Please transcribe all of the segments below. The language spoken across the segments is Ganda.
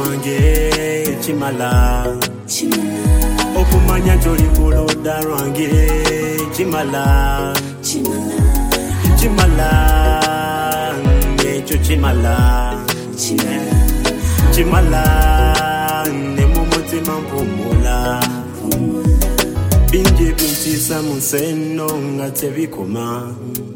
gwange chimala okumanya toli kuloda lwange chimala ekyo chimala ne mu mutima mpumula bingi bintisa mu nseno nga tebikoma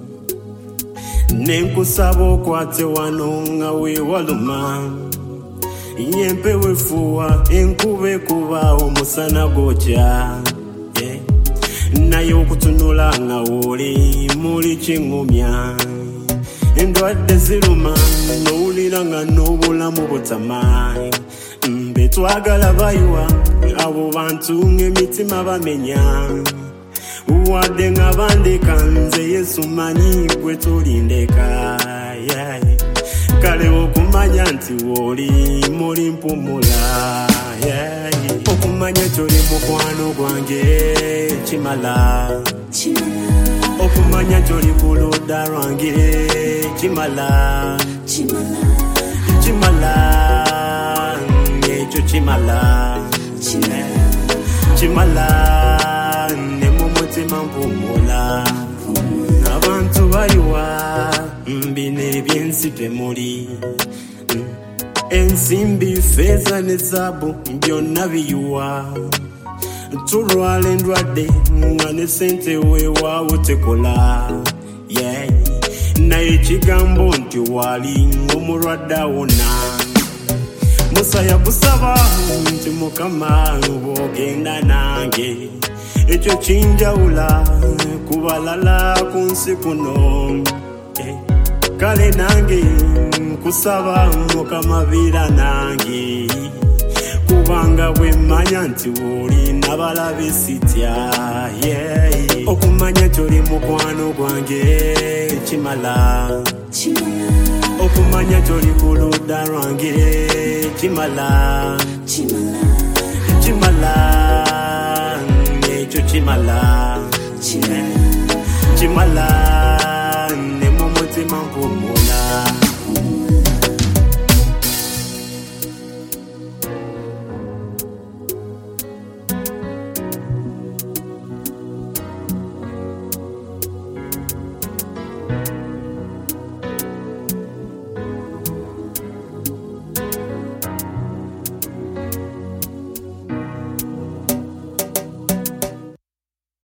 nenkusaba okwate wano nga weewaluma yempewe fuwa enkuba ekuba omusana gwokya naye okutunula nga woli muli kiŋŋumya endwadde ziruma nowulira nga n'obulamu butamaanyi betwagala bayiwa abo bantu ng'emitima bamenya wadde nga bandeka nze Yesu manyi gwe tulindeka kale okumanya nti woli muli mpumula okumanya toli mukwano gwange chimala okumanya toli kuloda lwange chimala ekyo chimala ne mu mutima mpumula abantu bayiwa mbino ebyensi temuli ensimbi feeza ne zaabu byonna biyiwa tulwala endwadde nga ne sente weewaawo tekola naye ekigambo nti wali ng'omulwadde awona musaya kusaba nti mukama bw'ogenda nange ekyo kinjawula ku balala ku nsi kuno kale nange nkusaba mukama beera nange kubanga bwe mmanya nti woli nabalabe sitya okumanya toli mukwano gwange chimala okumanya toli kuloda lwange chimala ekyo chimala